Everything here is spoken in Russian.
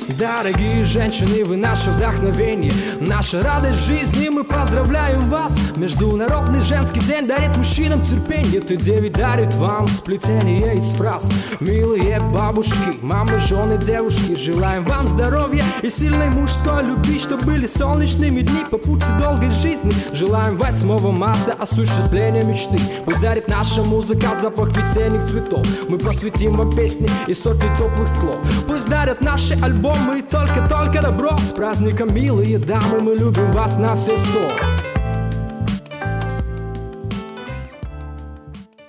Дорогие женщины, вы наше вдохновение, наша радость жизни, мы поздравляем вас. Международный женский день дарит мужчинам терпение, Т9 дарит вам сплетение из фраз. Милые бабушки, мамы, жены, девушки, желаем вам здоровья и сильной мужской любви, чтобы были солнечными дни по пути долгой жизни. Желаем 8 марта осуществления мечты. Пусть дарит наша музыка запах весенних цветов. Мы посвятим вам песни и сотни теплых слов. Пусть дарят наши альбомы и только добро. С праздником, милые дамы, мы любим вас на все 100.